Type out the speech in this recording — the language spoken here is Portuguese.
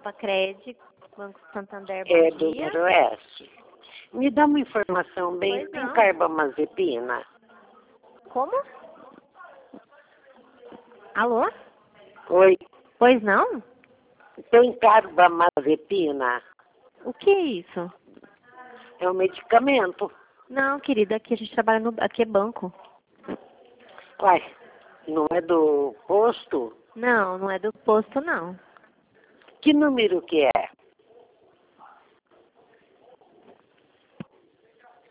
Pacred, Banco Santander, bom É do dia. Noroeste. Me dá uma informação bem. Pois Tem não. carbamazepina? Como? Alô? Oi. Pois não? Tem carbamazepina? O que é isso? É um medicamento. Não, querida, aqui a gente trabalha no... Aqui é banco. Uai, não é do posto? Não, não é do posto, não. Que número que é?